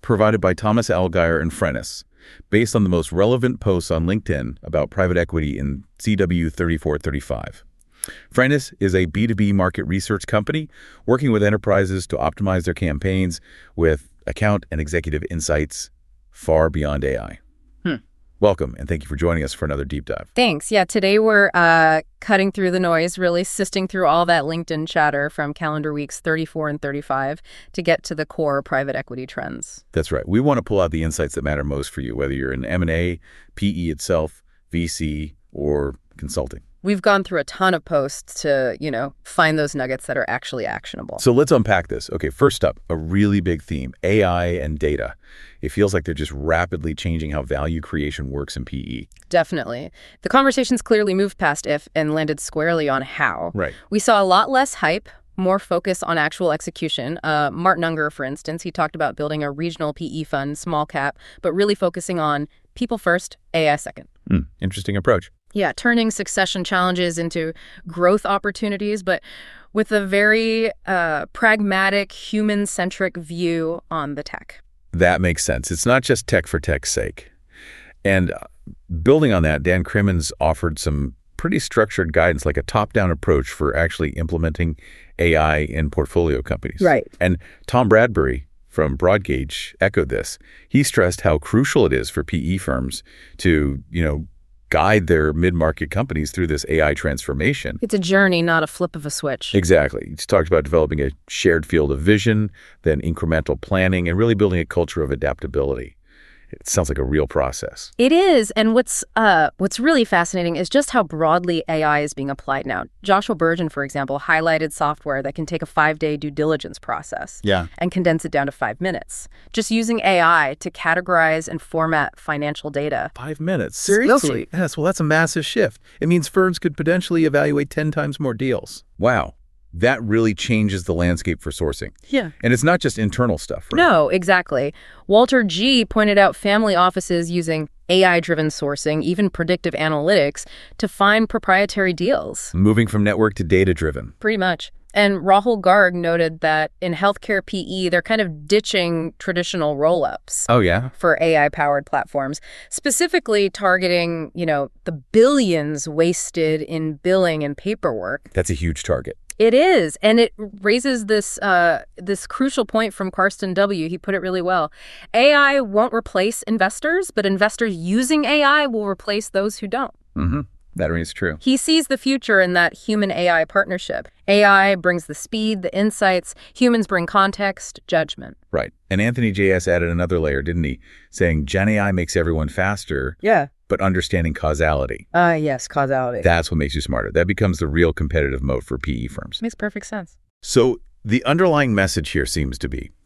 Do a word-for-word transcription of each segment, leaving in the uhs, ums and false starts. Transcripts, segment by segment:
provided by Thomas Allgeier and Frennis, based on the most relevant posts on LinkedIn about private equity in C W thirty-four thirty-five. Frennis is a B two B market research company working with enterprises to optimize their campaigns with account and executive insights far beyond A I. Hmm. Welcome, and thank you for joining us for another deep dive. Thanks. Yeah, today we're uh, cutting through the noise, really sifting through all that LinkedIn chatter from calendar weeks thirty-four and thirty-five to get to the core private equity trends. That's right. We want to pull out the insights that matter most for you, whether you're in M and A, P E itself, V C, or consulting. We've gone through a ton of posts to, you know, find those nuggets that are actually actionable. So let's unpack this. Okay, first up, a really big theme, A I and data. It feels like they're just rapidly changing how value creation works in P E. Definitely. The conversation's clearly moved past if and landed squarely on how. Right. We saw a lot less hype, more focus on actual execution. Uh, Martin Unger, for instance, he talked about building a regional P E fund, small cap, but really focusing on people first, A I second. Mm, interesting approach. Yeah, turning succession challenges into growth opportunities, but with a very uh, pragmatic, human-centric view on the tech. That makes sense. It's not just tech for tech's sake. And building on that, Dan Crimmins offered some pretty structured guidance, like a top-down approach for actually implementing A I in portfolio companies. Right. And Tom Bradbury from Broadgage echoed this. He stressed how crucial it is for P E firms to, you know, guide their mid-market companies through this A I transformation. It's a journey, not a flip of a switch. Exactly. He's talked about developing a shared field of vision, then incremental planning, and really building a culture of adaptability. It sounds like a real process. It is, and what's uh, what's really fascinating is just how broadly A I is being applied now. Joshua Burgeon, for example, highlighted software that can take a five-day due diligence process Yeah. and condense it down to five minutes. Just using A I to categorize and format financial data. Five minutes? Seriously? Yes, well, that's a massive shift. It means firms could potentially evaluate ten times more deals. Wow. That really changes the landscape for sourcing. Yeah. And it's not just internal stuff, right? No, exactly. Walter G. pointed out family offices using A I-driven sourcing, even predictive analytics, to find proprietary deals. Moving from network to data-driven. Pretty much. And Rahul Garg noted that in healthcare P E, they're kind of ditching traditional roll-ups. Oh, yeah? For A I-powered platforms, specifically targeting, you know, the billions wasted in billing and paperwork. That's a huge target. It is, and it raises this uh, this crucial point from Karsten W. He put it really well. A I won't replace investors, but investors using A I will replace those who don't. Mm-hmm. That remains true. He sees the future in that human-A I partnership. A I brings the speed, the insights. Humans bring context, judgment. Right. And Anthony J S added another layer, didn't he? Saying Gen A I makes everyone faster. Yeah. But understanding causality. Uh, yes, causality. That's what makes you smarter. That becomes the real competitive moat for P E firms. Makes perfect sense. So the underlying message here seems to be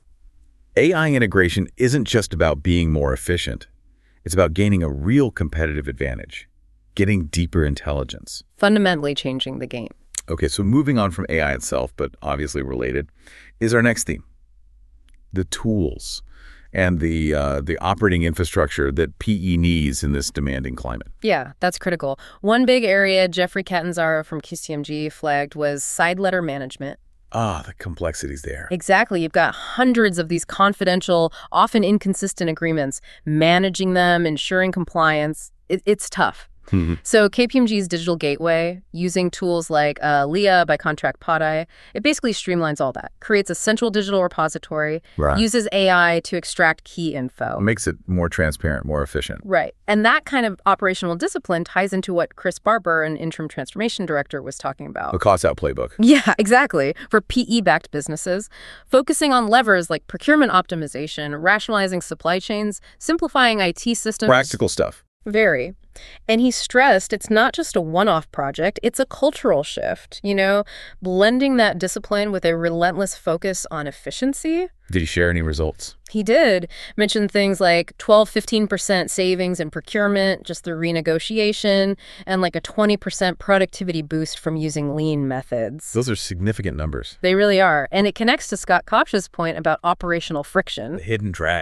A I integration isn't just about being more efficient. It's about gaining a real competitive advantage, getting deeper intelligence. Fundamentally changing the game. Okay, so moving on from A I itself, but obviously related, is our next theme. The tools and the uh, the operating infrastructure that P E needs in this demanding climate. Yeah, that's critical. One big area Jeffrey Catanzaro from K C M G flagged was side letter management. Ah, the complexities there. Exactly. You've got hundreds of these confidential, often inconsistent agreements. Managing them, ensuring compliance, it, it's tough. Mm-hmm. So K P M G's digital gateway, using tools like uh, L I A by Contract Podeye, it basically streamlines all that, creates a central digital repository, Right. uses A I to extract key info. Makes it more transparent, more efficient. Right. And that kind of operational discipline ties into what Chris Barber, an interim transformation director, was talking about. The cost-out playbook. Yeah, exactly. For P E-backed businesses, focusing on levers like procurement optimization, rationalizing supply chains, simplifying I T systems. Practical stuff. Very. And he stressed it's not just a one-off project, it's a cultural shift, you know, blending that discipline with a relentless focus on efficiency. Did he share any results? He did mention things like twelve, fifteen percent savings in procurement just through renegotiation and like a twenty percent productivity boost from using lean methods. Those are significant numbers. They really are. And it connects to Scott Kopch's point about operational friction. The hidden drag.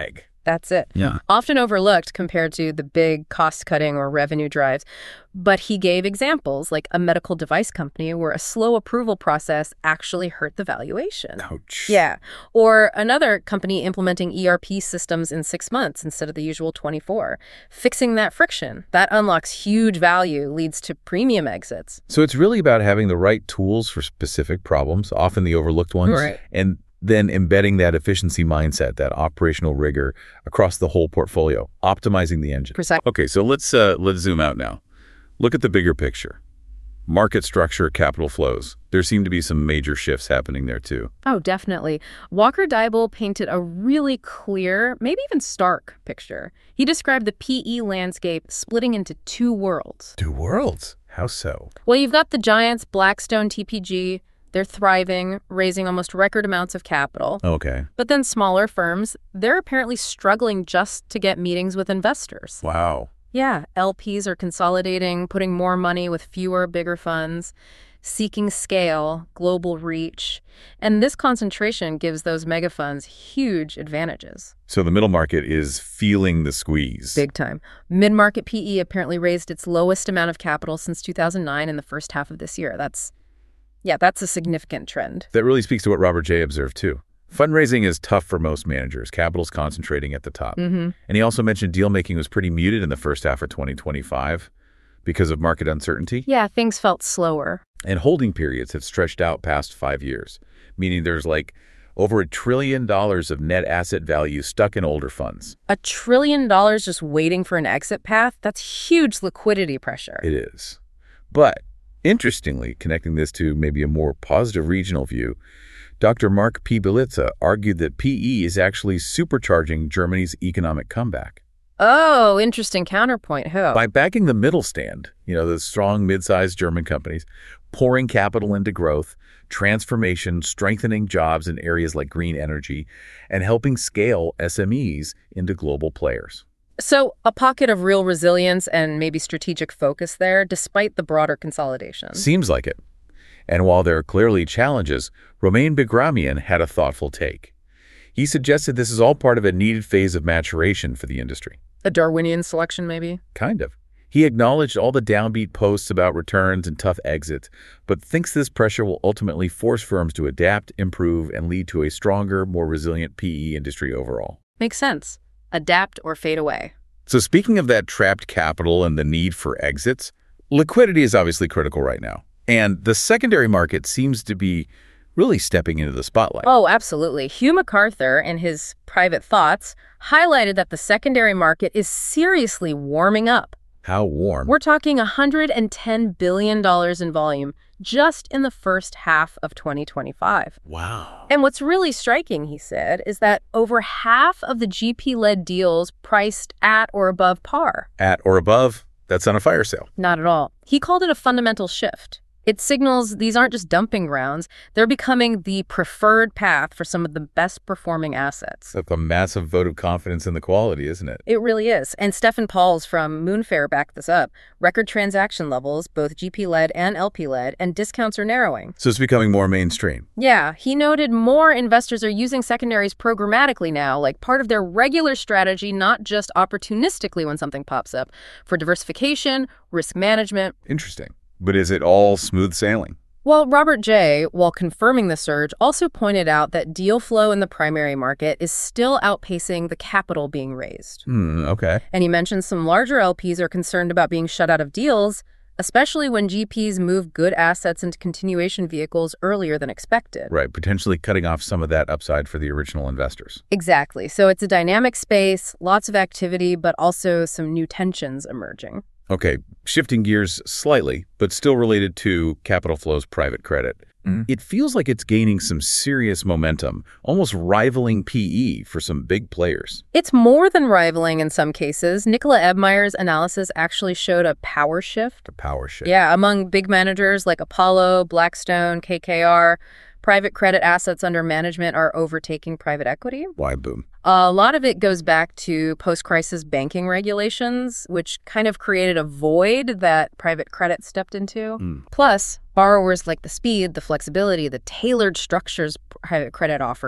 That's it. Yeah. Often overlooked compared to the big cost-cutting or revenue drives. But he gave examples, like a medical device company where a slow approval process actually hurt the valuation. Ouch. Yeah. Or another company implementing E R P systems in six months instead of the usual twenty-four. Fixing that friction, that unlocks huge value, leads to premium exits. So it's really about having the right tools for specific problems, often the overlooked ones, Right. and then embedding that efficiency mindset, that operational rigor across the whole portfolio, optimizing the engine. Precise. Okay, so let's uh, let's zoom out now. Look at the bigger picture. Market structure, capital flows. There seem to be some major shifts happening there too. Oh, definitely. Walker Deibel painted a really clear, maybe even stark picture. He described the P E landscape splitting into two worlds. Two worlds? How so? Well, you've got the giants, Blackstone, T P G. They're thriving, raising almost record amounts of capital. Okay. But then smaller firms, they're apparently struggling just to get meetings with investors. Wow. Yeah, L Ps are consolidating, putting more money with fewer, bigger funds, seeking scale, global reach. And this concentration gives those mega funds huge advantages. So the middle market is feeling the squeeze. Big time. Mid-market P E apparently raised its lowest amount of capital since two thousand nine in the first half of this year. That's, yeah, that's a significant trend. That really speaks to what Robert Jay observed too. Fundraising is tough for most managers. Capital's concentrating at the top. Mm-hmm. And he also mentioned deal-making was pretty muted in the first half of twenty twenty-five because of market uncertainty. Yeah, things felt slower. And holding periods have stretched out past five years, meaning there's like over a trillion dollars of net asset value stuck in older funds. A trillion dollars just waiting for an exit path? That's huge liquidity pressure. It is. But interestingly, connecting this to maybe a more positive regional view, Doctor Mark P. Belitza argued that P E is actually supercharging Germany's economic comeback. Oh, interesting counterpoint. Who? By backing the middle stand, you know, the strong mid-sized German companies, pouring capital into growth, transformation, strengthening jobs in areas like green energy, and helping scale S M Es into global players. So a pocket of real resilience and maybe strategic focus there, despite the broader consolidation. Seems like it. And while there are clearly challenges, Romain Begramian had a thoughtful take. He suggested this is all part of a needed phase of maturation for the industry. A Darwinian selection, maybe? Kind of. He acknowledged all the downbeat posts about returns and tough exits, but thinks this pressure will ultimately force firms to adapt, improve, and lead to a stronger, more resilient P E industry overall. Makes sense. Adapt or fade away. So speaking of that trapped capital and the need for exits, liquidity is obviously critical right now. And the secondary market seems to be really stepping into the spotlight. Oh, absolutely. Hugh MacArthur, in his Private Thoughts, highlighted that the secondary market is seriously warming up. How warm? We're talking one hundred ten billion dollars in volume just in the first half of twenty twenty-five. Wow. And what's really striking, he said, is that over half of the G P-led deals priced at or above par. At or above? That's on a fire sale. Not at all. He called it a fundamental shift. It signals these aren't just dumping grounds. They're becoming the preferred path for some of the best performing assets. That's a massive vote of confidence in the quality, isn't it? It really is. And Stefan Pauls from Moonfair backed this up. Record transaction levels, both G P-led and L P-led, and discounts are narrowing. So it's becoming more mainstream. Yeah, he noted more investors are using secondaries programmatically now, like part of their regular strategy, not just opportunistically when something pops up, for diversification, risk management. Interesting. But is it all smooth sailing? Well, Robert Jay, while confirming the surge, also pointed out that deal flow in the primary market is still outpacing the capital being raised. Hmm, okay. And he mentioned some larger L Ps are concerned about being shut out of deals, especially when G Ps move good assets into continuation vehicles earlier than expected. Right, potentially cutting off some of that upside for the original investors. Exactly. So it's a dynamic space, lots of activity, but also some new tensions emerging. Okay, shifting gears slightly, but still related to capital flows private credit. Mm-hmm. It feels like it's gaining some serious momentum, almost rivaling P E for some big players. It's more than rivaling in some cases. Nicola Ebmeyer's analysis actually showed a power shift. A power shift. Yeah, among big managers like Apollo, Blackstone, K K R. Private credit assets under management are overtaking private equity. Why boom? A lot of it goes back to post-crisis banking regulations, which kind of created a void that private credit stepped into. Mm. Plus, borrowers like the speed, the flexibility, the tailored structures private credit offers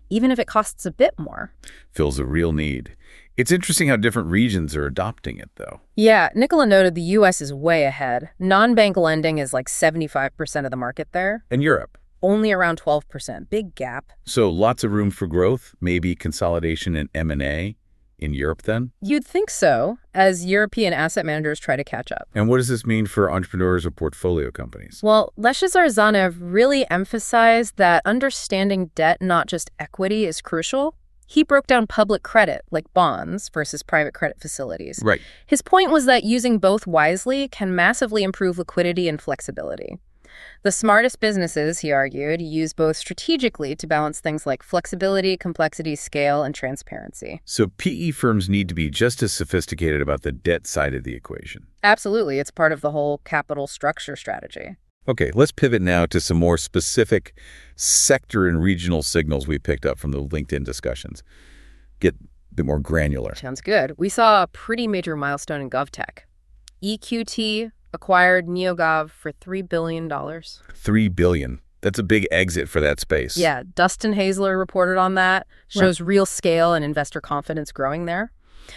even if it costs a bit more. Fills a real need. It's interesting how different regions are adopting it, though. Yeah, Nicola noted the U S is way ahead. Non-bank lending is like seventy-five percent of the market there. And Europe? Only around twelve percent. Big gap. So lots of room for growth, maybe consolidation and M and A in Europe then? You'd think so, as European asset managers try to catch up. And what does this mean for entrepreneurs or portfolio companies? Well, Leszek Zarzanev really emphasized that understanding debt, not just equity, is crucial. He broke down public credit, like bonds, versus private credit facilities. Right. His point was that using both wisely can massively improve liquidity and flexibility. The smartest businesses, he argued, use both strategically to balance things like flexibility, complexity, scale, and transparency. So P E firms need to be just as sophisticated about the debt side of the equation. Absolutely. It's part of the whole capital structure strategy. Okay, let's pivot now to some more specific sector and regional signals we picked up from the LinkedIn discussions. Get a bit more granular. Sounds good. We saw a pretty major milestone in GovTech. E Q T acquired NeoGov for three billion dollars. Three billion dollars. That's a big exit for that space. Yeah, Dustin Hazler reported on that. Shows right. real scale and investor confidence growing there.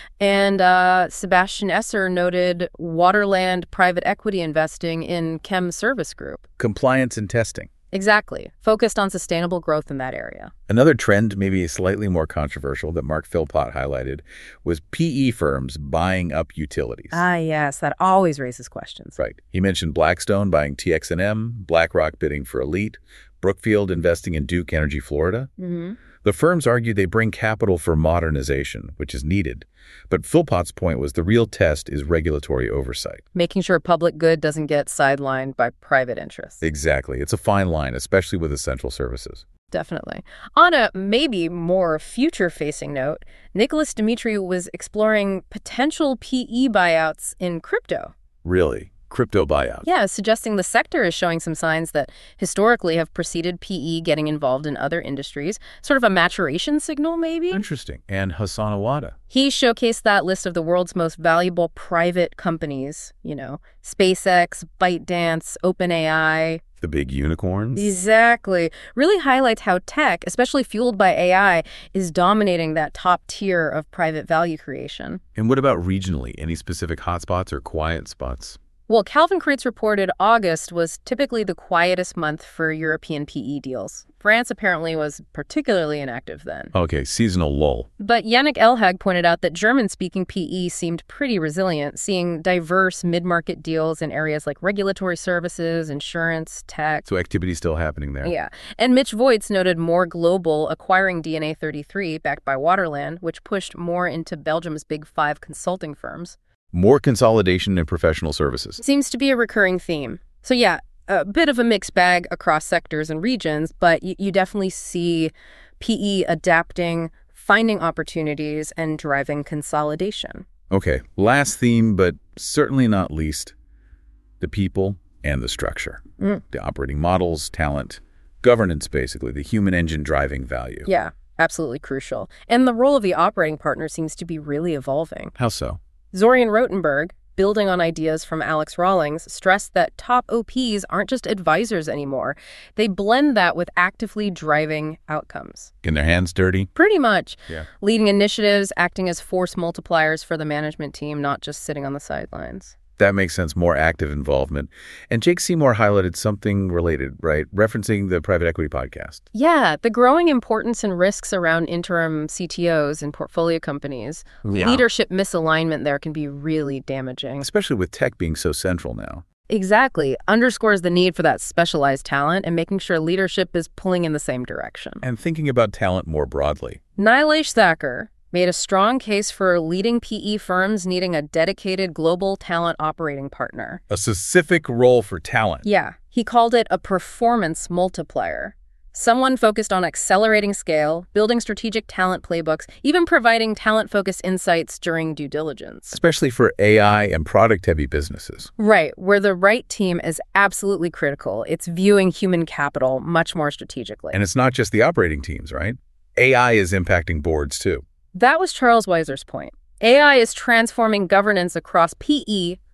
And uh, Sebastian Esser noted Waterland private equity investing in Chem Service Group. Compliance and testing. Exactly. Focused on sustainable growth in that area. Another trend, maybe slightly more controversial, that Mark Philpott highlighted was P E firms buying up utilities. Ah, yes. That always raises questions. Right. He mentioned Blackstone buying T X and M, BlackRock bidding for Elite, Brookfield investing in Duke Energy Florida. Mm-hmm. The firms argue they bring capital for modernization, which is needed. But Philpott's point was the real test is regulatory oversight. Making sure public good doesn't get sidelined by private interests. Exactly. It's a fine line, especially with essential services. Definitely. On a maybe more future-facing note, Nicholas Dimitri was exploring potential P E buyouts in crypto. Really? Crypto buyout? Yeah, suggesting the sector is showing some signs that historically have preceded P E getting involved in other industries. Sort of a maturation signal, maybe? Interesting. And Hassan Awada? He showcased that list of the world's most valuable private companies, you know, SpaceX, ByteDance, OpenAI. The big unicorns? Exactly. Really highlights how tech, especially fueled by A I, is dominating that top tier of private value creation. And what about regionally? Any specific hotspots or quiet spots? Well, Calvin Kreitz reported August was typically the quietest month for European P E deals. France apparently was particularly inactive then. Okay, seasonal lull. But Yannick Elhag pointed out that German-speaking P E seemed pretty resilient, seeing diverse mid-market deals in areas like regulatory services, insurance, tech. So activity still happening there. Yeah. And Mitch Voits noted more global, acquiring D N A thirty-three, backed by Waterland, which pushed more into Belgium's big five consulting firms. More consolidation in professional services. Seems to be a recurring theme. So yeah, a bit of a mixed bag across sectors and regions, but you, you definitely see P E adapting, finding opportunities, and driving consolidation. Okay, last theme, but certainly not least, the people and the structure. Mm. The operating models, talent, governance, basically, the human engine driving value. Yeah, absolutely crucial. And the role of the operating partner seems to be really evolving. How so? Zorian Rotenberg, building on ideas from Alex Rawlings, stressed that top O Ps aren't just advisors anymore. They blend that with actively driving outcomes. Getting their hands dirty? Pretty much. Yeah. Leading initiatives, acting as force multipliers for the management team, not just sitting on the sidelines. That makes sense, more active involvement. And Jake Seymour highlighted something related, right? Referencing the private equity podcast. Yeah, the growing importance and risks around interim C T Os and portfolio companies. Yeah. Leadership misalignment there can be really damaging. Especially with tech being so central now. Exactly. Underscores the need for that specialized talent and making sure leadership is pulling in the same direction. And thinking about talent more broadly. Nilesh Thakur made a strong case for leading P E firms needing a dedicated global talent operating partner. A specific role for talent. Yeah. He called it a performance multiplier. Someone focused on accelerating scale, building strategic talent playbooks, even providing talent-focused insights during due diligence. Especially for A I and product-heavy businesses. Right, where the right team is absolutely critical. It's viewing human capital much more strategically. And it's not just the operating teams, right? A I is impacting boards, too. That was Charles Weiser's point. A I is transforming governance across P E,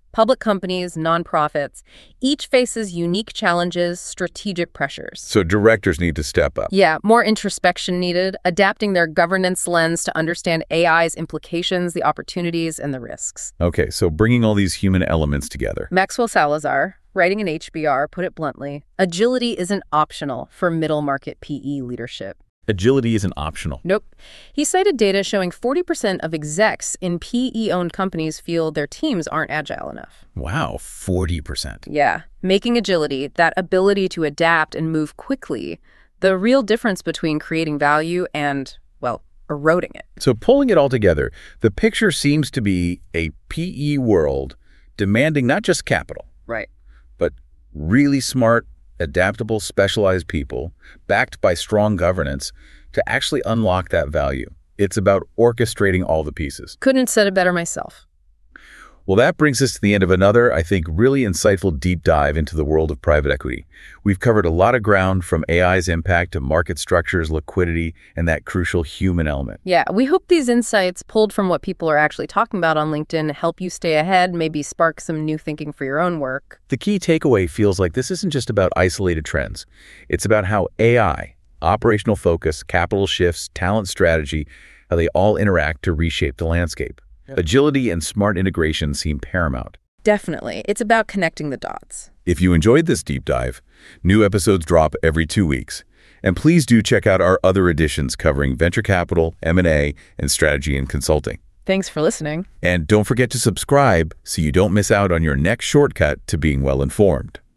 Public companies, nonprofits, each faces unique challenges, strategic pressures. So directors need to step up. Yeah, more introspection needed, adapting their governance lens to understand A I's implications, the opportunities, and the risks. Okay, so bringing all these human elements together. Maxwell Salazar, writing in H B R, put it bluntly, agility isn't optional for middle market P E leadership. Agility isn't optional. Nope. He cited data showing forty percent of execs in P E-owned companies feel their teams aren't agile enough. Wow, forty percent. Yeah. Making agility, that ability to adapt and move quickly, the real difference between creating value and, well, eroding it. So pulling it all together, the picture seems to be a P E world demanding not just capital, Right. but really smart, adaptable, specialized people, backed by strong governance, to actually unlock that value. It's about orchestrating all the pieces. Couldn't have said it better myself. Well, that brings us to the end of another, I think, really insightful deep dive into the world of private equity. We've covered a lot of ground, from A I's impact to market structures, liquidity, and that crucial human element. Yeah, we hope these insights, pulled from what people are actually talking about on LinkedIn, help you stay ahead, maybe spark some new thinking for your own work. The key takeaway feels like this isn't just about isolated trends. It's about how A I, operational focus, capital shifts, talent strategy, how they all interact to reshape the landscape. Agility and smart integration seem paramount. Definitely. It's about connecting the dots. If you enjoyed this deep dive, new episodes drop every two weeks. And please do check out our other editions covering venture capital, M and A, and strategy and consulting. Thanks for listening. And don't forget to subscribe so you don't miss out on your next shortcut to being well informed.